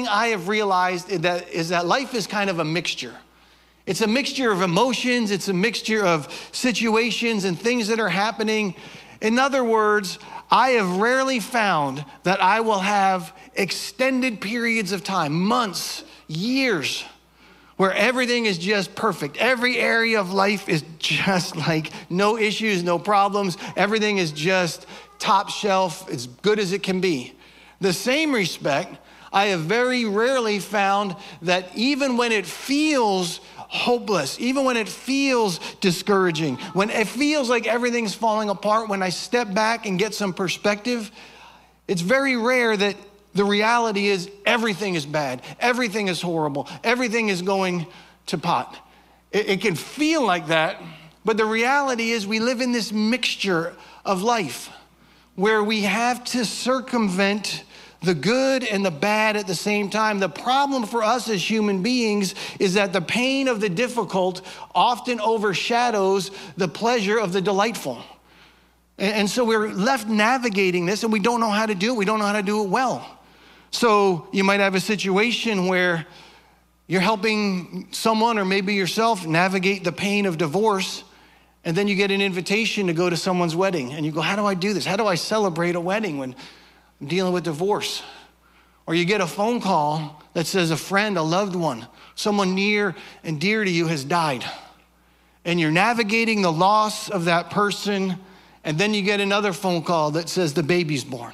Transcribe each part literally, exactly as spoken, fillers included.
thing I have realized is that, is that life is kind of a mixture. It's a mixture of emotions. It's a mixture of situations and things that are happening. In other words, I have rarely found that I will have extended periods of time, months, years, where everything is just perfect. Every area of life is just like no issues, no problems. Everything is just top shelf, as good as it can be. The same respect, I have very rarely found that even when it feels hopeless, even when it feels discouraging, when it feels like everything's falling apart, when I step back and get some perspective, it's very rare that the reality is everything is bad, everything is horrible, everything is going to pot. It, it can feel like that, but the reality is we live in this mixture of life where we have to circumvent the good and the bad at the same time. The problem for us as human beings is that the pain of the difficult often overshadows the pleasure of the delightful. And so we're left navigating this and we don't know how to do it. We don't know how to do it well. So you might have a situation where you're helping someone or maybe yourself navigate the pain of divorce, and then you get an invitation to go to someone's wedding and you go, how do I do this? How do I celebrate a wedding when I'm dealing with divorce? Or you get a phone call that says a friend, a loved one, someone near and dear to you has died. And you're navigating the loss of that person, and then you get another phone call that says the baby's born.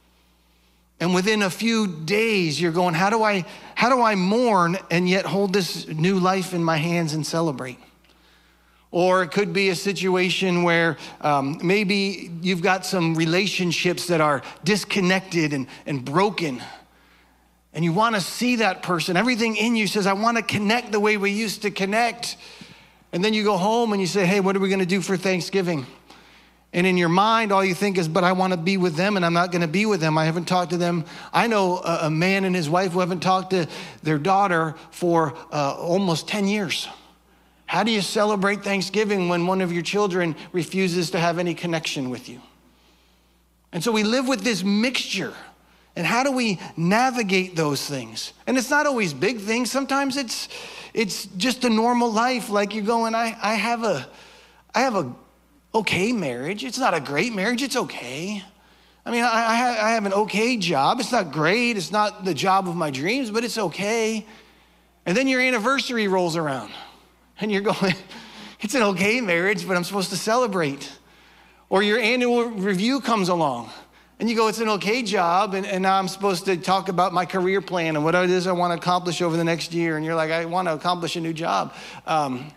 And within a few days, you're going, how do I, how do I mourn and yet hold this new life in my hands and celebrate? Or it could be a situation where um, maybe you've got some relationships that are disconnected and, and broken. And you want to see that person. Everything in you says, I want to connect the way we used to connect. And then you go home and you say, hey, what are we going to do for Thanksgiving? And in your mind, all you think is, but I want to be with them and I'm not going to be with them. I haven't talked to them. I know a, a man and his wife who haven't talked to their daughter for uh, almost ten years. How do you celebrate Thanksgiving when one of your children refuses to have any connection with you? And so we live with this mixture. And how do we navigate those things? And it's not always big things. Sometimes it's it's just a normal life. Like you're going, I, I have a I have a okay marriage. It's not a great marriage. It's okay. I mean, I, I, have, I have an okay job. It's not great. It's not the job of my dreams, but it's okay. And then your anniversary rolls around. And you're going, it's an okay marriage, but I'm supposed to celebrate. Or your annual review comes along and you go, it's an okay job, and, and now I'm supposed to talk about my career plan and what it is I want to accomplish over the next year. And you're like, I want to accomplish a new job. Um,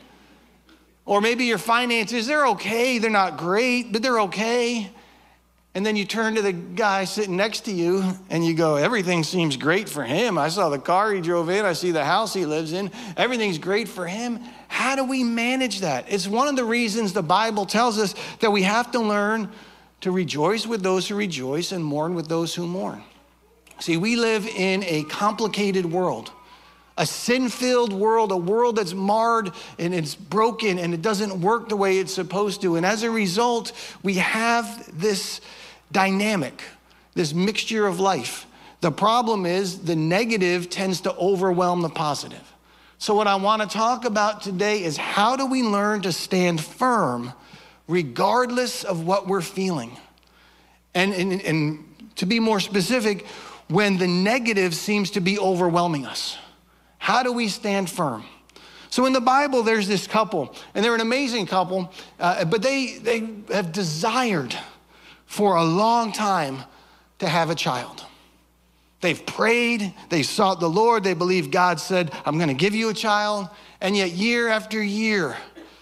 or maybe your finances, they're okay. They're not great, but they're okay. And then you turn to the guy sitting next to you and you go, everything seems great for him. I saw the car he drove in. I see the house he lives in. Everything's great for him. How do we manage that? It's one of the reasons the Bible tells us that we have to learn to rejoice with those who rejoice and mourn with those who mourn. See, we live in a complicated world, a sin-filled world, a world that's marred and it's broken and it doesn't work the way it's supposed to. And as a result, we have this dynamic, this mixture of life. The problem is the negative tends to overwhelm the positive. So what I want to talk about today is how do we learn to stand firm regardless of what we're feeling? And, and, and to be more specific, when the negative seems to be overwhelming us, how do we stand firm? So in the Bible, there's this couple, and they're an amazing couple, uh, but they, they have desired for a long time to have a child. They've prayed, they sought the Lord, they believe God said, I'm gonna give you a child, and yet year after year,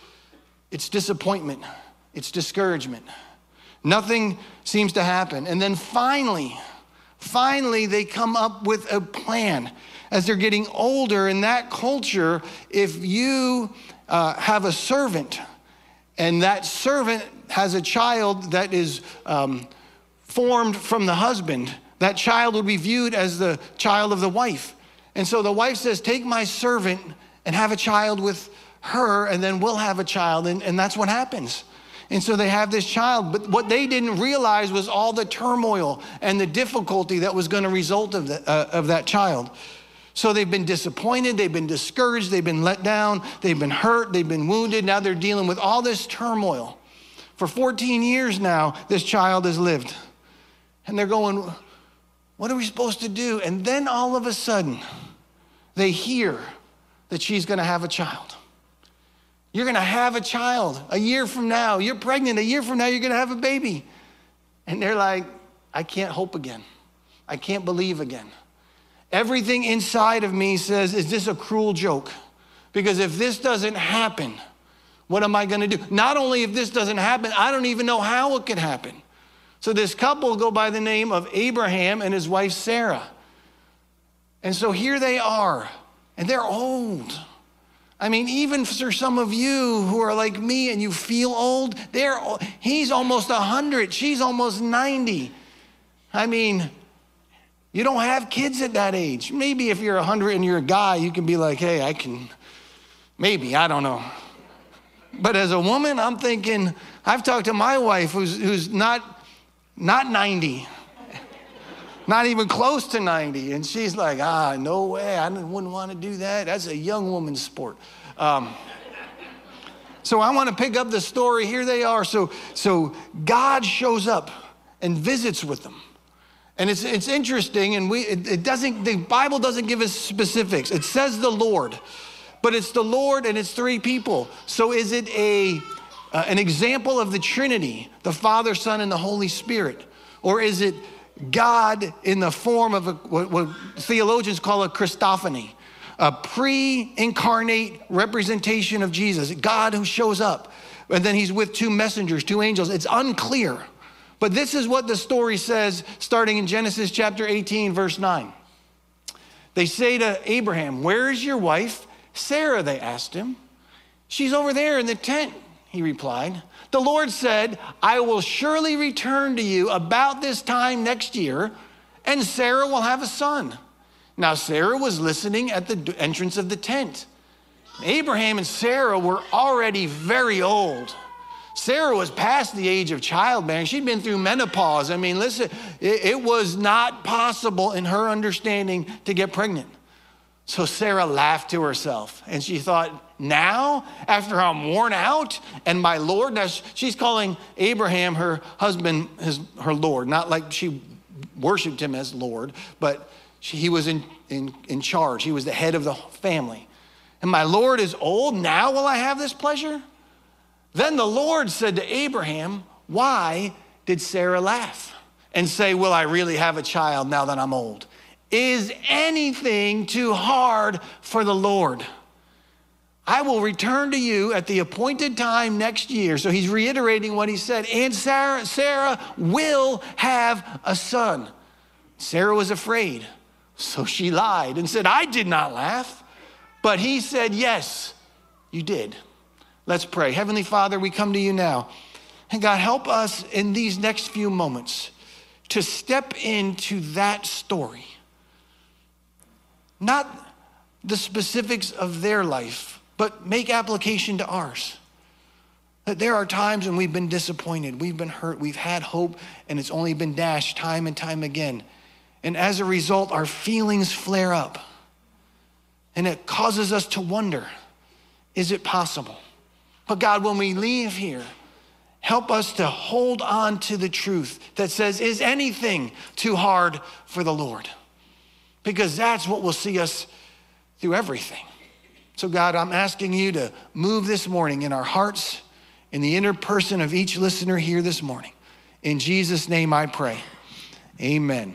it's disappointment, it's discouragement. Nothing seems to happen. And then finally, finally they come up with a plan. As they're getting older in that culture, if you uh, have a servant and that servant has a child that is um, formed from the husband, that child would be viewed as the child of the wife. And so the wife says, take my servant and have a child with her, and then we'll have a child. And, and that's what happens. And so they have this child, but what they didn't realize was all the turmoil and the difficulty that was going to result of, the, uh, of that child. So they've been disappointed, they've been discouraged, they've been let down, they've been hurt, they've been wounded. Now they're dealing with all this turmoil. For fourteen years now, this child has lived. And they're going, what are we supposed to do? And then all of a sudden, they hear that she's going to have a child. You're going to have a child a year from now. You're pregnant. A year from now, you're going to have a baby. And they're like, I can't hope again. I can't believe again. Everything inside of me says, is this a cruel joke? Because if this doesn't happen, what am I going to do? Not only if this doesn't happen, I don't even know how it could happen. So this couple go by the name of Abraham and his wife Sarah. And so here they are, and they're old. I mean, even for some of you who are like me and you feel old, they're, he's almost one hundred, she's almost ninety. I mean, you don't have kids at that age. Maybe if you're one hundred and you're a guy, you can be like, hey, I can, maybe, I don't know. But as a woman, I'm thinking, I've talked to my wife who's, who's not, not ninety, not even close to ninety. And she's like, ah, no way, I wouldn't want to do that. That's a young woman's sport. Um, so I want to pick up the story. Here they are. So, so God shows up and visits with them. And it's, it's interesting, and we, it, it doesn't, the Bible doesn't give us specifics. It says the Lord, but it's the Lord and it's three people. So is it a, uh, an example of the Trinity, the Father, Son, and the Holy Spirit? Or is it God in the form of a, what, what theologians call a Christophany, a pre-incarnate representation of Jesus, God who shows up, and then he's with two messengers, two angels. It's unclear. But this is what the story says, starting in Genesis chapter eighteen, verse nine. They say to Abraham, where is your wife? Sarah, they asked him. She's over there in the tent, he replied. The Lord said, I will surely return to you about this time next year, and Sarah will have a son. Now, Sarah was listening at the entrance of the tent. Abraham and Sarah were already very old. Sarah was past the age of childbearing. She'd been through menopause. I mean, listen, it, it was not possible in her understanding to get pregnant. So Sarah laughed to herself and she thought, now, after I'm worn out and my Lord, now she's calling Abraham, her husband, his, her Lord, not like she worshiped him as Lord, but she, he was in, in, in charge. He was the head of the family. And my Lord is old, now will I have this pleasure? Then the Lord said to Abraham, why did Sarah laugh and say, will I really have a child now that I'm old? Is anything too hard for the Lord? I will return to you at the appointed time next year. So he's reiterating what he said. And Sarah, Sarah will have a son. Sarah was afraid. So she lied and said, I did not laugh. But he said, yes, you did. Let's pray. Heavenly Father, we come to you now. And God, help us in these next few moments to step into that story. Not the specifics of their life, but make application to ours. That there are times when we've been disappointed, we've been hurt, we've had hope, and it's only been dashed time and time again. And as a result, our feelings flare up. And it causes us to wonder, is it possible? But God, when we leave here, help us to hold on to the truth that says, is anything too hard for the Lord? Because that's what will see us through everything. So God, I'm asking you to move this morning in our hearts, in the inner person of each listener here this morning. In Jesus' name I pray, amen.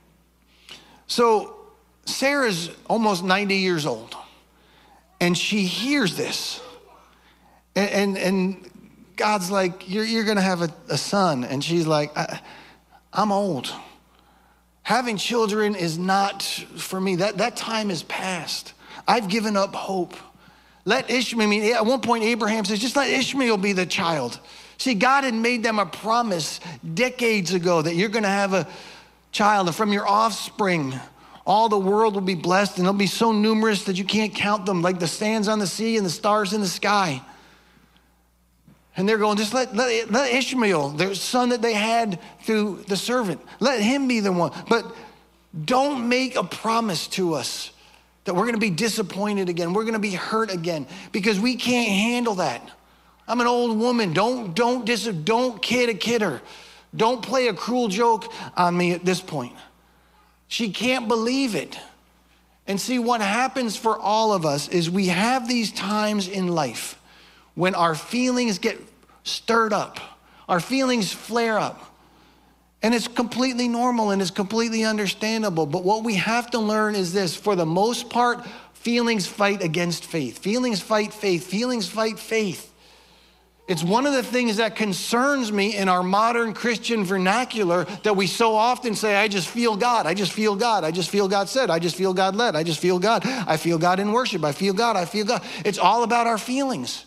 So Sarah's almost ninety years old, and she hears this. And, and, and God's like, you're, you're going to have a, a son. And she's like, I, I'm old. Having children is not for me. That, that time is past. I've given up hope. Let Ishmael, I mean, at one point Abraham says, just let Ishmael be the child. See, God had made them a promise decades ago that you're going to have a child, and from your offspring, all the world will be blessed, and they'll be so numerous that you can't count them, like the sands on the sea and the stars in the sky. And they're going, just let, let, let Ishmael, their son that they had through the servant, let him be the one. But don't make a promise to us that we're going to be disappointed again. We're going to be hurt again, because we can't handle that. I'm an old woman. Don't, don't, dis, don't kid a kidder. Don't play a cruel joke on me at this point. She can't believe it. And see, what happens for all of us is we have these times in life when our feelings get stirred up, our feelings flare up. And it's completely normal and it's completely understandable. But what we have to learn is this: for the most part, feelings fight against faith. Feelings fight faith. Feelings fight faith. It's one of the things that concerns me in our modern Christian vernacular, that we so often say, I just feel God, I just feel God, I just feel God said, I just feel God led, I just feel God, I feel God in worship, I feel God, I feel God. It's all about our feelings.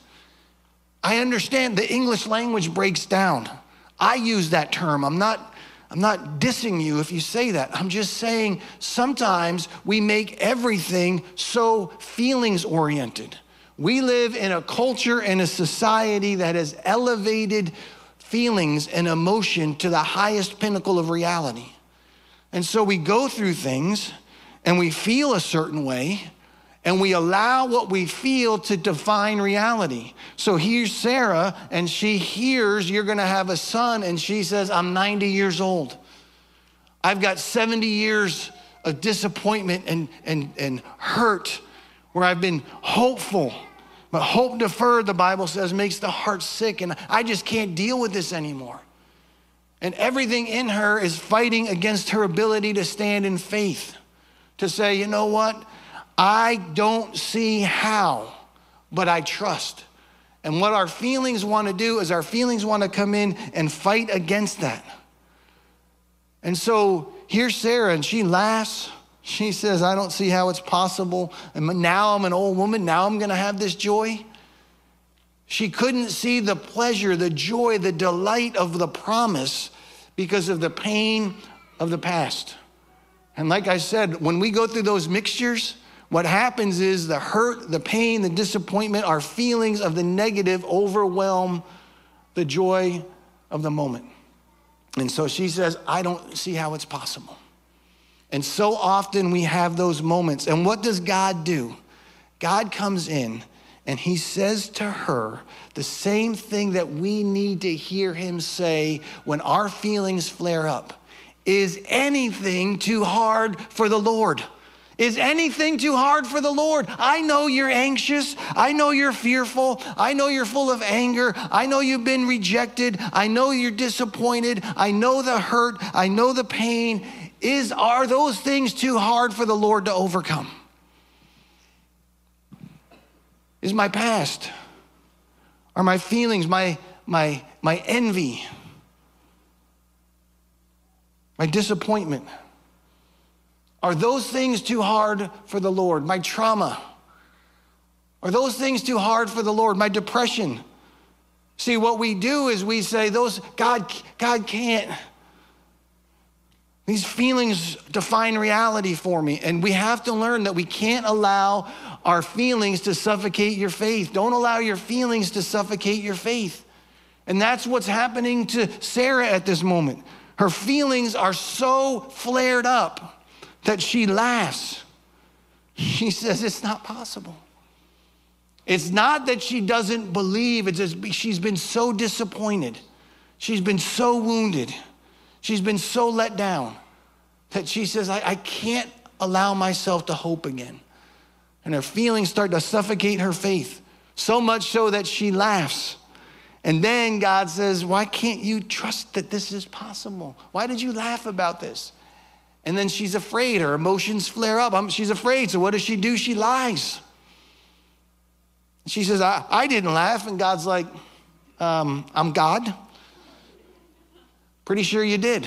I understand the English language breaks down. I use that term. I'm not, I'm not dissing you if you say that. I'm just saying sometimes we make everything so feelings oriented. We live in a culture and a society that has elevated feelings and emotion to the highest pinnacle of reality. And so we go through things and we feel a certain way, and we allow what we feel to define reality. So here's Sarah, and she hears you're gonna have a son, and she says, I'm ninety years old. I've got seventy years of disappointment and, and, and hurt, where I've been hopeful. But hope deferred, the Bible says, makes the heart sick, and I just can't deal with this anymore. And everything in her is fighting against her ability to stand in faith, to say, you know what? I don't see how, but I trust. And what our feelings want to do is our feelings want to come in and fight against that. And so here's Sarah, and she laughs. She says, I don't see how it's possible. And now I'm an old woman. Now I'm going to have this joy. She couldn't see the pleasure, the joy, the delight of the promise because of the pain of the past. And like I said, when we go through those mixtures, what happens is the hurt, the pain, the disappointment, our feelings of the negative overwhelm the joy of the moment. And so she says, I don't see how it's possible. And so often we have those moments. And what does God do? God comes in and he says to her the same thing that we need to hear him say when our feelings flare up. Is anything too hard for the Lord? Is anything too hard for the Lord? I know you're anxious. I know you're fearful. I know you're full of anger. I know you've been rejected. I know you're disappointed. I know the hurt. I know the pain. Is, are those things too hard for the Lord to overcome? Is my past, are my feelings, my, my, my envy, my disappointment, are those things too hard for the Lord? My trauma, are those things too hard for the Lord? My depression. See, what we do is we say, those, God, God can't. These feelings define reality for me. And we have to learn that we can't allow our feelings to suffocate your faith. Don't allow your feelings to suffocate your faith. And that's what's happening to Sarah at this moment. Her feelings are so flared up that she laughs. She says, it's not possible. It's not that she doesn't believe. It's just she's been so disappointed. She's been so wounded. She's been so let down that she says, I, I can't allow myself to hope again. And her feelings start to suffocate her faith, so much so that she laughs. And then God says, why can't you trust that this is possible? Why did you laugh about this? And then she's afraid. Her emotions flare up. I'm, she's afraid. So what does she do? She lies. She says, I, I didn't laugh. And God's like, um, I'm God. Pretty sure you did.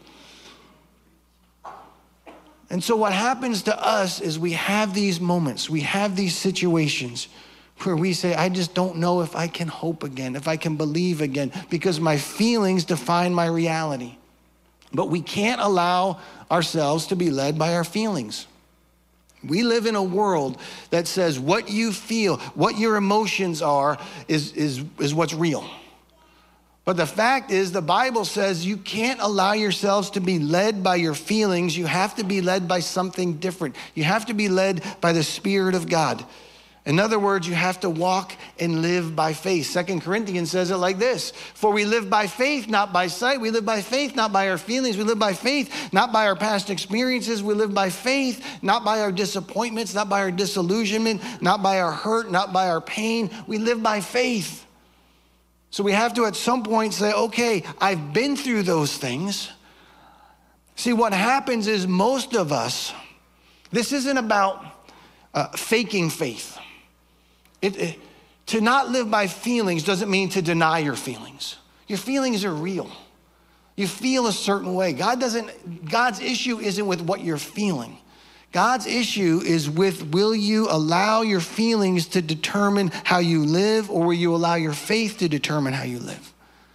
And so what happens to us is we have these moments, we have these situations where we say, I just don't know if I can hope again, if I can believe again, because my feelings define my reality. But we can't allow ourselves to be led by our feelings. We live in a world that says what you feel, what your emotions are, is, is, is what's real. But the fact is, the Bible says you can't allow yourselves to be led by your feelings. You have to be led by something different. You have to be led by the Spirit of God. In other words, you have to walk and live by faith. Second Corinthians says it like this: for we live by faith, not by sight. We live by faith, not by our feelings. We live by faith, not by our past experiences. We live by faith, not by our disappointments, not by our disillusionment, not by our hurt, not by our pain. We live by faith. So we have to at some point say, okay, I've been through those things. See, what happens is most of us, this isn't about uh, faking faith. It, it, to not live by feelings doesn't mean to deny your feelings. Your feelings are real. You feel a certain way. God doesn't, God's issue isn't with what you're feeling. God's issue is with, will you allow your feelings to determine how you live, or will you allow your faith to determine how you live?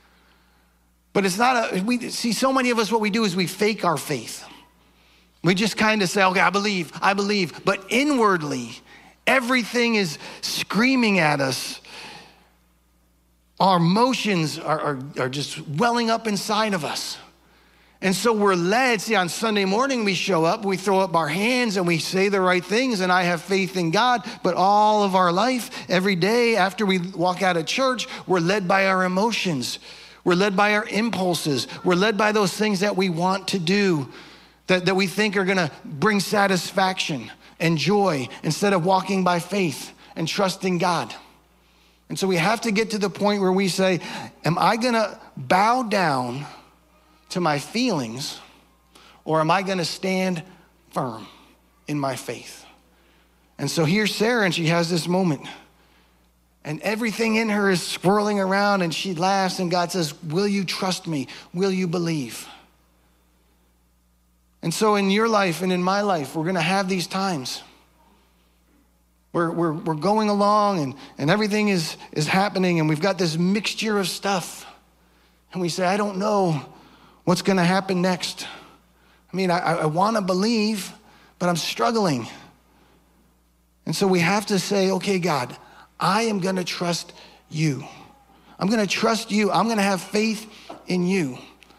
But it's not a, we see so many of us, what we do is we fake our faith. We just kind of say, okay, I believe, I believe. But inwardly, everything is screaming at us. Our emotions are, are, are just welling up inside of us. And so we're led. See, on Sunday morning, we show up, we throw up our hands, and we say the right things, and I have faith in God. But all of our life, every day after we walk out of church, we're led by our emotions. We're led by our impulses. We're led by those things that we want to do, that, that we think are going to bring satisfaction and joy, instead of walking by faith and trusting God. And so we have to get to the point where we say, am I going to bow down to my feelings, or am I going to stand firm in my faith? And so here's Sarah, and she has this moment, and everything in her is swirling around, and she laughs, and God says, will you trust me? Will you believe? And so in your life and in my life, we're going to have these times. We're, we're, we're going along, and, and everything is, is happening, and we've got this mixture of stuff. And we say, I don't know what's going to happen next. I mean, I, I want to believe, but I'm struggling. And so we have to say, okay, God, I am going to trust you. I'm going to trust you. I'm going to have faith in you,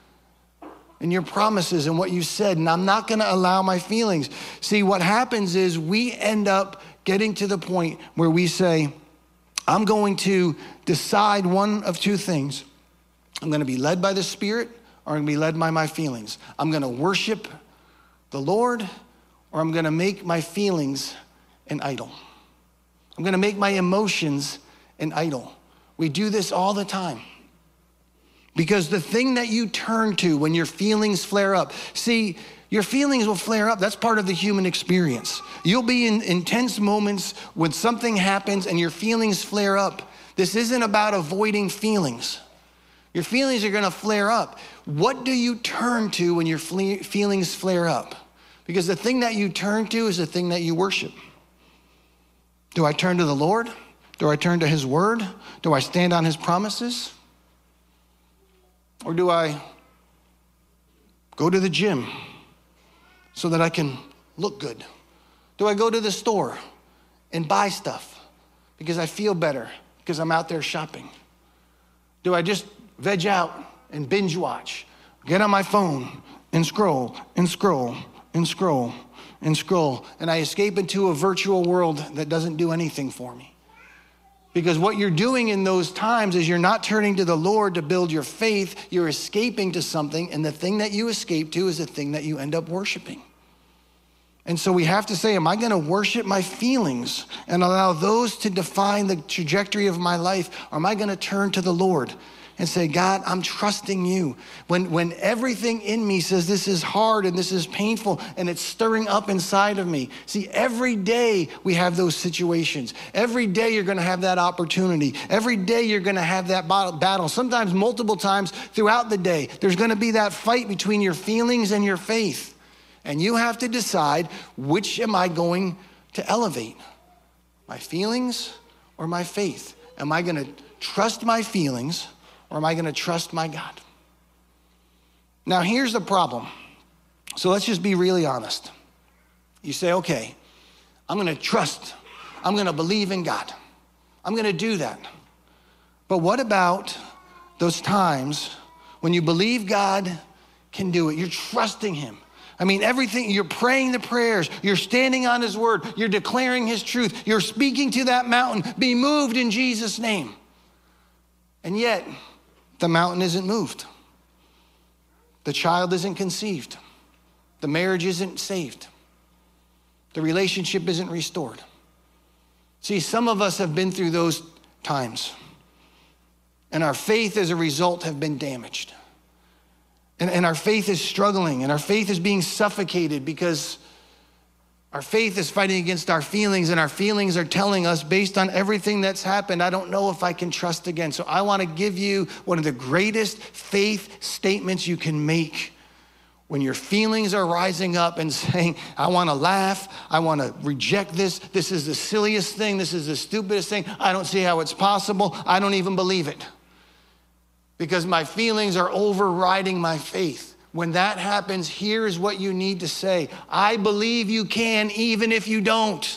in your promises and what you said, and I'm not going to allow my feelings. See, what happens is we end up getting to the point where we say, I'm going to decide one of two things. I'm going to be led by the Spirit, or I'm going to be led by my feelings. I'm going to worship the Lord, or I'm going to make my feelings an idol. I'm going to make my emotions an idol. We do this all the time. Because the thing that you turn to when your feelings flare up, see, your feelings will flare up. That's part of the human experience. You'll be in intense moments when something happens and your feelings flare up. This isn't about avoiding feelings. Your feelings are going to flare up. What do you turn to when your feelings flare up? Because the thing that you turn to is the thing that you worship. Do I turn to the Lord? Do I turn to his word? Do I stand on his promises? Or do I go to the gym so that I can look good? Do I go to the store and buy stuff because I feel better because I'm out there shopping? Do I just veg out and binge watch, get on my phone and scroll and scroll and scroll and scroll, and I escape into a virtual world that doesn't do anything for me? Because what you're doing in those times is you're not turning to the Lord to build your faith, you're escaping to something, and the thing that you escape to is the thing that you end up worshiping. And so we have to say, am I going to worship my feelings and allow those to define the trajectory of my life? Or am I going to turn to the Lord and say, God, I'm trusting you. When, when everything in me says this is hard and this is painful and it's stirring up inside of me. See, every day we have those situations. Every day you're going to have that opportunity. Every day you're going to have that battle. Sometimes multiple times throughout the day, there's going to be that fight between your feelings and your faith. And you have to decide, which am I going to elevate? My feelings or my faith? Am I going to trust my feelings, or am I going to trust my God? Now, here's the problem. So let's just be really honest. You say, okay, I'm going to trust. I'm going to believe in God. I'm going to do that. But what about those times when you believe God can do it? You're trusting him. I mean, everything, you're praying the prayers, you're standing on his word, you're declaring his truth, you're speaking to that mountain, be moved in Jesus' name. And yet, the mountain isn't moved. The child isn't conceived. The marriage isn't saved. The relationship isn't restored. See, some of us have been through those times, and our faith as a result have been damaged. And, and our faith is struggling, and our faith is being suffocated because our faith is fighting against our feelings, and our feelings are telling us, based on everything that's happened, I don't know if I can trust again. So I want to give you one of the greatest faith statements you can make when your feelings are rising up and saying, I want to laugh, I want to reject this, this is the silliest thing, this is the stupidest thing, I don't see how it's possible, I don't even believe it. Because my feelings are overriding my faith. When that happens, here's what you need to say. I believe you can, even if you don't.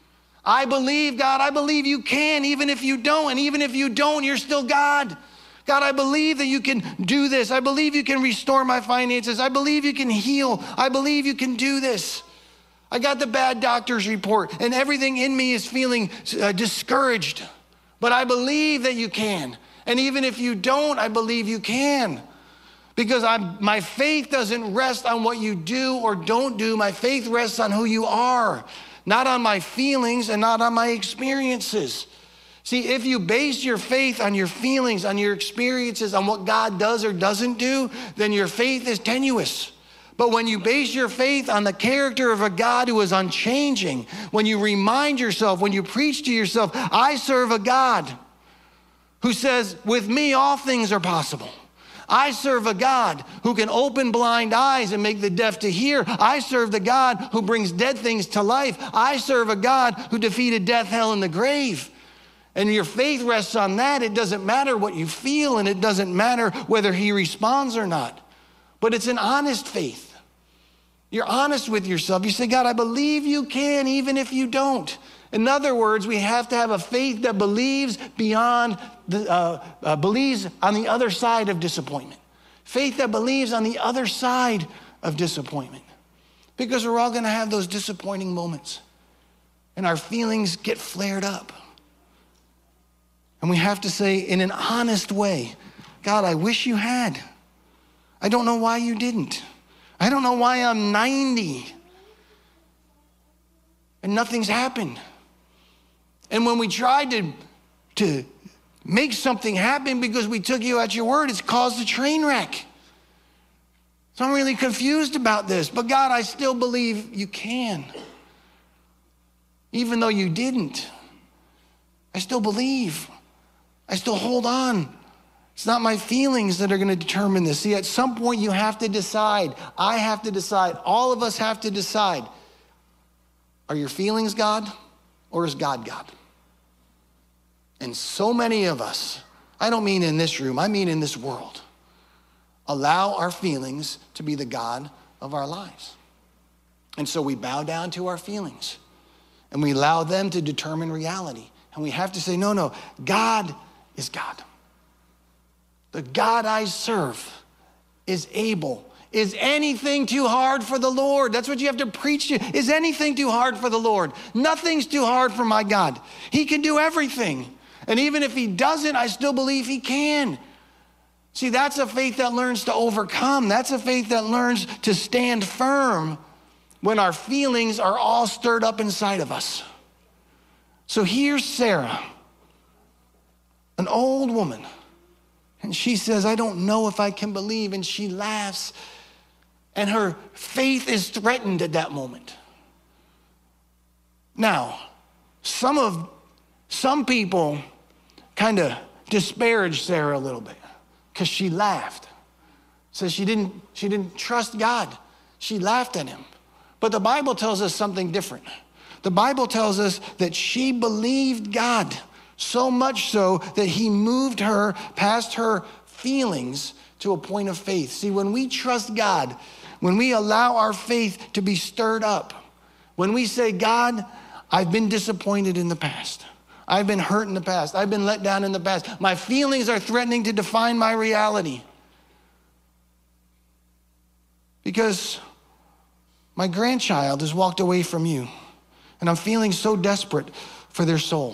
I believe, God, I believe you can, even if you don't. And even if you don't, you're still God. God, I believe that you can do this. I believe you can restore my finances. I believe you can heal. I believe you can do this. I got the bad doctor's report, and everything in me is feeling uh, discouraged. But I believe that you can. And even if you don't, I believe you can. Because I'm, my faith doesn't rest on what you do or don't do. My faith rests on who you are, not on my feelings and not on my experiences. See, if you base your faith on your feelings, on your experiences, on what God does or doesn't do, then your faith is tenuous. But when you base your faith on the character of a God who is unchanging, when you remind yourself, when you preach to yourself, I serve a God who says, with me, all things are possible. I serve a God who can open blind eyes and make the deaf to hear. I serve the God who brings dead things to life. I serve a God who defeated death, hell, and the grave. And your faith rests on that. It doesn't matter what you feel, and it doesn't matter whether he responds or not. But it's an honest faith. You're honest with yourself. You say, God, I believe you can, even if you don't. In other words, we have to have a faith that believes beyond the, uh, uh, believes on the other side of disappointment. Faith that believes on the other side of disappointment. Because we're all going to have those disappointing moments. And our feelings get flared up. And we have to say in an honest way, God, I wish you had. I don't know why you didn't. I don't know why I'm ninety and nothing's happened. And when we tried to, to make something happen because we took you at your word, it's caused a train wreck. So I'm really confused about this. But God, I still believe you can. Even though you didn't, I still believe. I still hold on. It's not my feelings that are going to determine this. See, at some point you have to decide. I have to decide. All of us have to decide. Are your feelings God, or is God God? And so many of us, I don't mean in this room, I mean in this world, allow our feelings to be the God of our lives. And so we bow down to our feelings, and we allow them to determine reality. And we have to say, no, no, God is God. The God I serve is able. Is anything too hard for the Lord? That's what you have to preach to. Is anything too hard for the Lord? Nothing's too hard for my God. He can do everything. And even if he doesn't, I still believe he can. See, that's a faith that learns to overcome. That's a faith that learns to stand firm when our feelings are all stirred up inside of us. So here's Sarah, an old woman. And she says, I don't know if I can believe. And she laughs. And her faith is threatened at that moment. Now, some of some people kind of disparage Sarah a little bit because she laughed. Says she didn't, she didn't trust God. She laughed at him. But the Bible tells us something different. The Bible tells us that she believed God. So much so that he moved her past her feelings to a point of faith. See, when we trust God, when we allow our faith to be stirred up, when we say, God, I've been disappointed in the past. I've been hurt in the past. I've been let down in the past. My feelings are threatening to define my reality. Because my grandchild has walked away from you, and I'm feeling so desperate for their soul.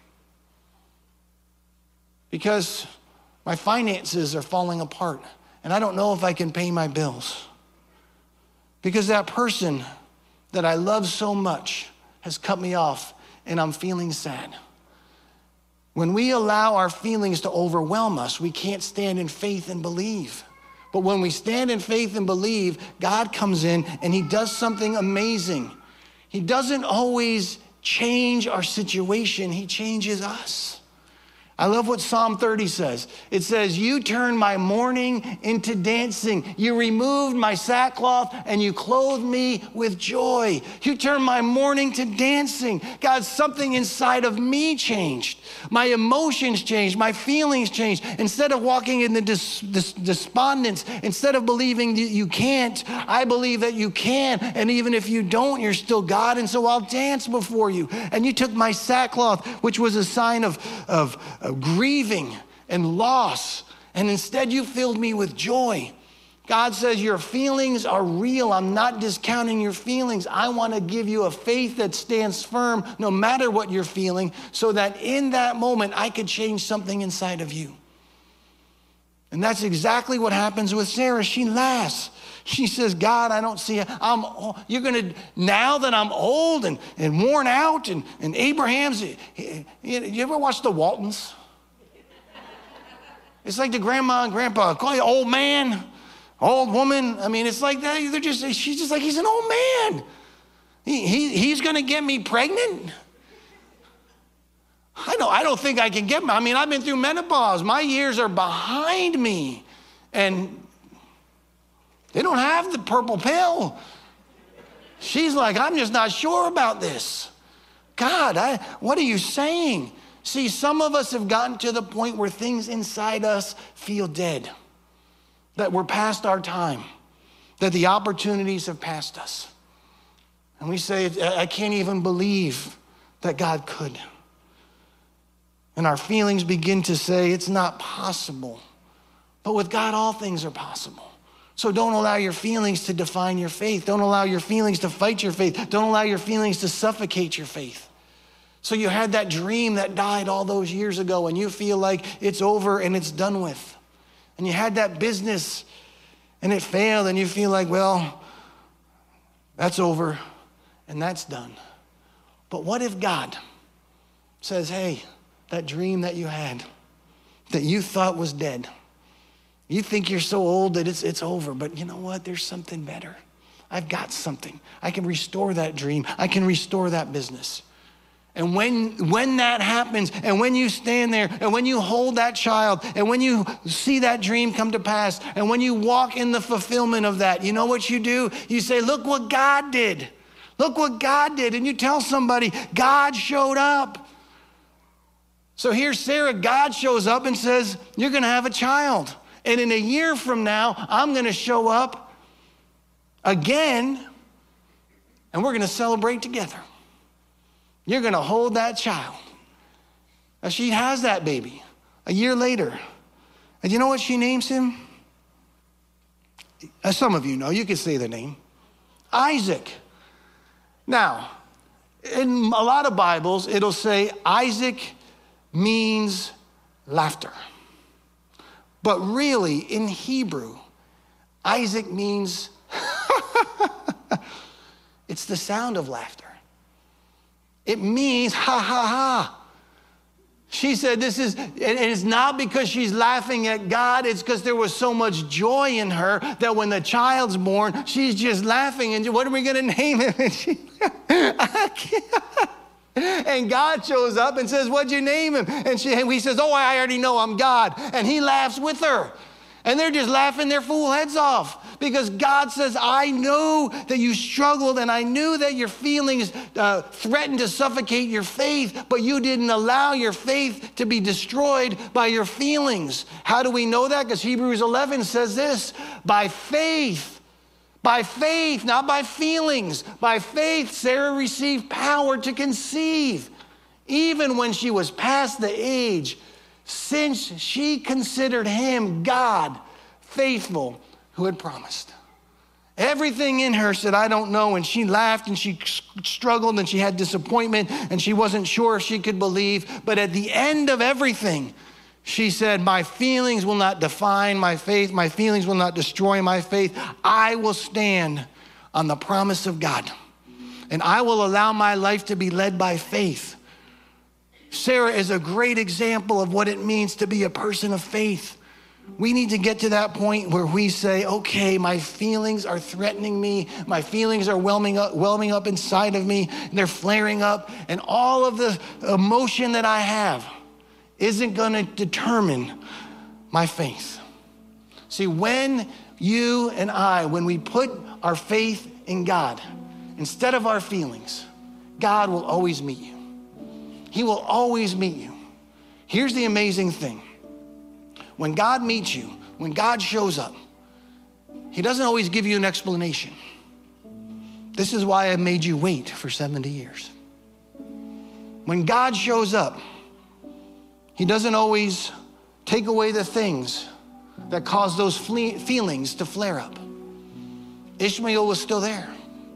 Because my finances are falling apart, and I don't know if I can pay my bills. Because that person that I love so much has cut me off, and I'm feeling sad. When we allow our feelings to overwhelm us, we can't stand in faith and believe. But when we stand in faith and believe, God comes in and he does something amazing. He doesn't always change our situation, he changes us. I love what Psalm thirty says. It says, you turned my mourning into dancing. You removed my sackcloth and you clothed me with joy. You turned my mourning to dancing. God, something inside of me changed. My emotions changed. My feelings changed. Instead of walking in the dis- dis- despondence, instead of believing that you can't, I believe that you can. And even if you don't, you're still God. And so I'll dance before you. And you took my sackcloth, which was a sign of, of, of grieving and loss, and instead you filled me with joy. God says your feelings are real. I'm not discounting your feelings. I want to give you a faith that stands firm no matter what you're feeling, so that in that moment I could change something inside of you. And that's exactly what happens with Sarah. She laughs. She says, God, I don't see, I'm, you're going to, now that I'm old and, and worn out, and, and Abraham's, you ever watch the Waltons? It's like the grandma and grandpa, call you old man, old woman. I mean, it's like that. They're just, she's just like, he's an old man. He, he, he's going to get me pregnant? I don't, I don't think I can get, I mean, I've been through menopause. My years are behind me. And they don't have the purple pill. She's like, I'm just not sure about this. God, I, what are you saying? See, some of us have gotten to the point where things inside us feel dead, that we're past our time, that the opportunities have passed us. And we say, I can't even believe that God could. And our feelings begin to say, it's not possible. But with God, all things are possible. So don't allow your feelings to define your faith. Don't allow your feelings to fight your faith. Don't allow your feelings to suffocate your faith. So you had that dream that died all those years ago, and you feel like it's over and it's done with. And you had that business and it failed, and you feel like, well, that's over and that's done. But what if God says, hey, that dream that you had, that you thought was dead, you think you're so old that it's, it's over, but you know what? There's something better. I've got something. I can restore that dream. I can restore that business. And when, when that happens, and when you stand there, and when you hold that child, and when you see that dream come to pass, and when you walk in the fulfillment of that, you know what you do? You say, look what God did. Look what God did. And you tell somebody, God showed up. So here's Sarah. God shows up and says, you're going to have a child. And in a year from now, I'm going to show up again, and we're going to celebrate together. You're going to hold that child. Now, she has that baby a year later. And you know what she names him? As some of you know, you can say the name. Isaac. Now, in a lot of Bibles, it'll say Isaac means laughter. But really, in Hebrew, Isaac means, it's the sound of laughter. It means ha, ha, ha. She said this is, and it's not because she's laughing at God, it's because there was so much joy in her that when the child's born, she's just laughing. And what are we going to name him? And, she, I can't. And God shows up and says, what'd you name him? And, she, and he says, oh, I already know I'm God. And he laughs with her. And they're just laughing their fool heads off because God says, I know that you struggled, and I knew that your feelings uh, threatened to suffocate your faith, but you didn't allow your faith to be destroyed by your feelings. How do we know that? Because Hebrews eleven says this, by faith, By faith, not by feelings. By faith, Sarah received power to conceive, even when she was past the age, since she considered him, God, faithful, who had promised. Everything in her said, I don't know. And she laughed and she struggled and she had disappointment and she wasn't sure if she could believe. But at the end of everything, she said, my feelings will not define my faith. My feelings will not destroy my faith. I will stand on the promise of God. And I will allow my life to be led by faith. Sarah is a great example of what it means to be a person of faith. We need to get to that point where we say, okay, my feelings are threatening me. My feelings are whelming up, whelming up inside of me. And they're flaring up. And all of the emotion that I have isn't going to determine my faith. See, when you and I, when we put our faith in God, instead of our feelings, God will always meet you. He will always meet you. Here's the amazing thing. When God meets you, when God shows up, he doesn't always give you an explanation. This is why I made you wait for seventy years. When God shows up, he doesn't always take away the things that cause those feelings to flare up. Ishmael was still there.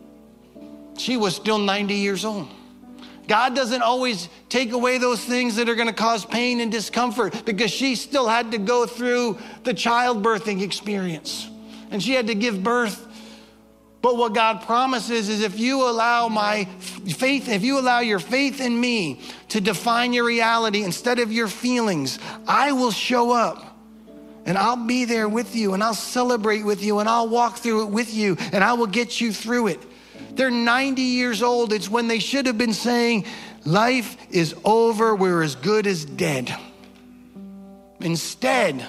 She was still ninety years old. God doesn't always take away those things that are going to cause pain and discomfort, because she still had to go through the childbirthing experience and she had to give birth. But what God promises is, if you allow my faith, if you allow your faith in me to define your reality instead of your feelings, I will show up and I'll be there with you and I'll celebrate with you and I'll walk through it with you and I will get you through it. They're ninety years old. It's when they should have been saying, life is over, we're as good as dead. Instead,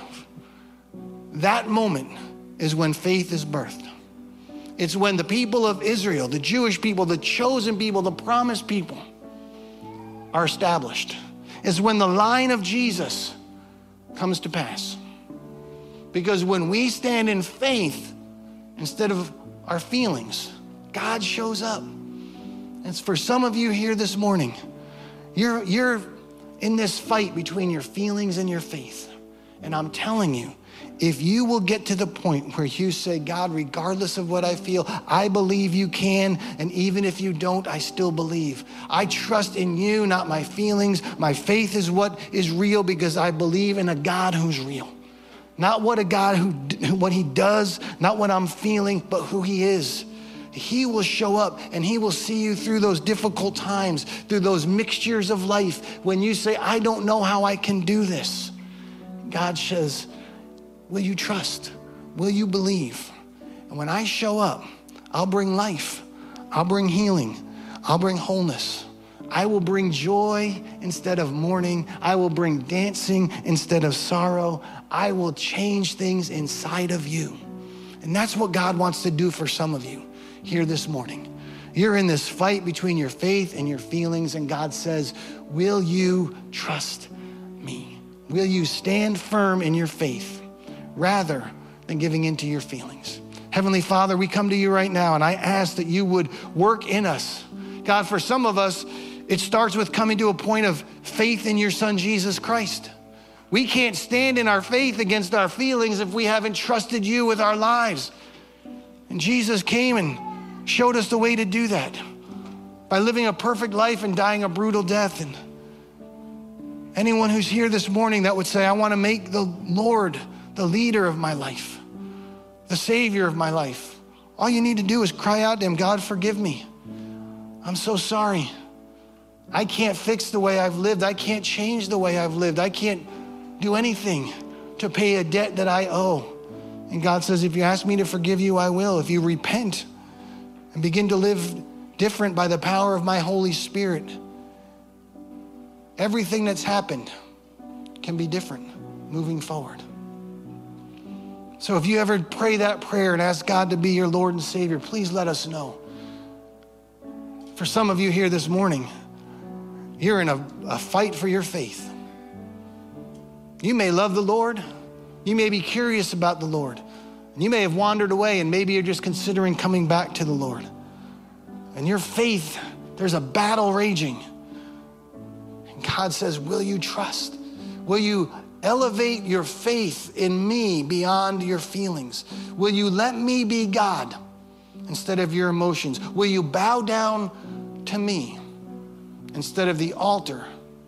that moment is when faith is birthed. It's when the people of Israel, the Jewish people, the chosen people, the promised people are established. It's when the line of Jesus comes to pass. Because when we stand in faith instead of our feelings, God shows up. And for some of you here this morning, you're, you're in this fight between your feelings and your faith. And I'm telling you, if you will get to the point where you say, God, regardless of what I feel, I believe you can. And even if you don't, I still believe. I trust in you, not my feelings. My faith is what is real, because I believe in a God who's real. Not what a God who, what he does, not what I'm feeling, but who he is. He will show up and he will see you through those difficult times, through those mixtures of life. When you say, I don't know how I can do this, God says, will you trust? Will you believe? And when I show up, I'll bring life. I'll bring healing. I'll bring wholeness. I will bring joy instead of mourning. I will bring dancing instead of sorrow. I will change things inside of you. And that's what God wants to do for some of you here this morning. You're in this fight between your faith and your feelings, and God says, will you trust me? Will you stand firm in your faith rather than giving into your feelings? Heavenly Father, we come to you right now, and I ask that you would work in us. God, for some of us, it starts with coming to a point of faith in your Son, Jesus Christ. We can't stand in our faith against our feelings if we haven't trusted you with our lives. And Jesus came and showed us the way to do that by living a perfect life and dying a brutal death. And anyone who's here this morning that would say, I want to make the Lord the leader of my life, the Savior of my life, all you need to do is cry out to him, God, forgive me. I'm so sorry. I can't fix the way I've lived. I can't change the way I've lived. I can't do anything to pay a debt that I owe. And God says, if you ask me to forgive you, I will. If you repent and begin to live different by the power of my Holy Spirit, everything that's happened can be different moving forward. So if you ever pray that prayer and ask God to be your Lord and Savior, please let us know. For some of you here this morning, you're in a, a fight for your faith. You may love the Lord. You may be curious about the Lord, And you may have wandered away and maybe you're just considering coming back to the Lord. And your faith, there's a battle raging. And God says, will you trust? Will you elevate your faith in me beyond your feelings? Will you let me be God instead of your emotions? Will you bow down to me instead of the altar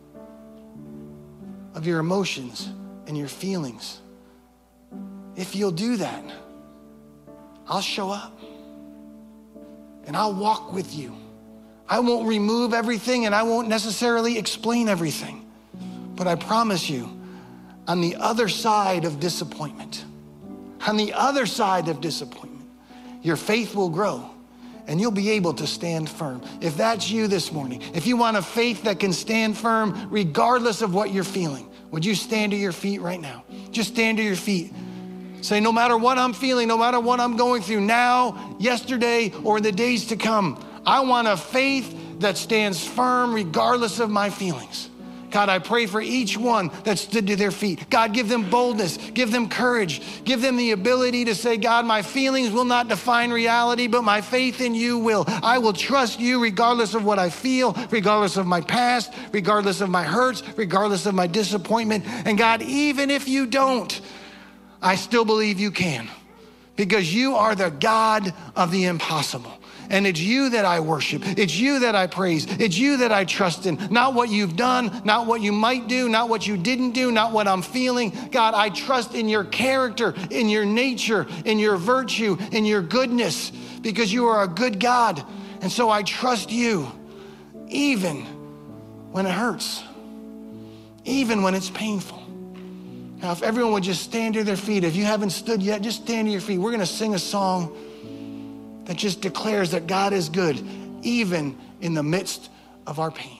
of your emotions and your feelings? If you'll do that, I'll show up and I'll walk with you. I won't remove everything and I won't necessarily explain everything, but I promise you, on the other side of disappointment, on the other side of disappointment, your faith will grow and you'll be able to stand firm. If that's you this morning, if you want a faith that can stand firm regardless of what you're feeling, would you stand to your feet right now? Just stand to your feet. Say, no matter what I'm feeling, no matter what I'm going through now, yesterday, or in the days to come, I want a faith that stands firm regardless of my feelings. God, I pray for each one that stood to their feet. God, give them boldness, give them courage, give them the ability to say, God, my feelings will not define reality, but my faith in you will. I will trust you regardless of what I feel, regardless of my past, regardless of my hurts, regardless of my disappointment. And God, even if you don't, I still believe you can, because you are the God of the impossible. And it's you that I worship. It's you that I praise. It's you that I trust in. Not what you've done, not what you might do, not what you didn't do, not what I'm feeling. God, I trust in your character, in your nature, in your virtue, in your goodness, because you are a good God. And so I trust you, even when it hurts, even when it's painful. Now, if everyone would just stand to their feet. If you haven't stood yet, just stand to your feet. We're going to sing a song that just declares that God is good, even in the midst of our pain.